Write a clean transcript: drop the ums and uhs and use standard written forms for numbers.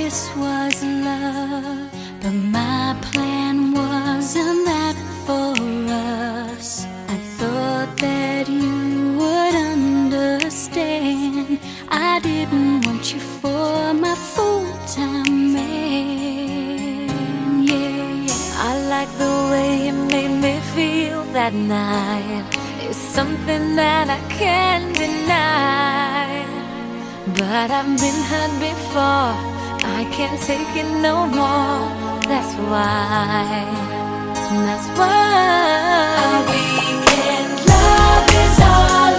this was love, but my plan wasn't that for us. I thought that you would understand. I didn't want you for my full-time man. Yeah, yeah. I like the way you made me feel that night. It's something that I can't deny. But I've been hurt before, I can't take it no more. That's why, that's why. A weekend love is all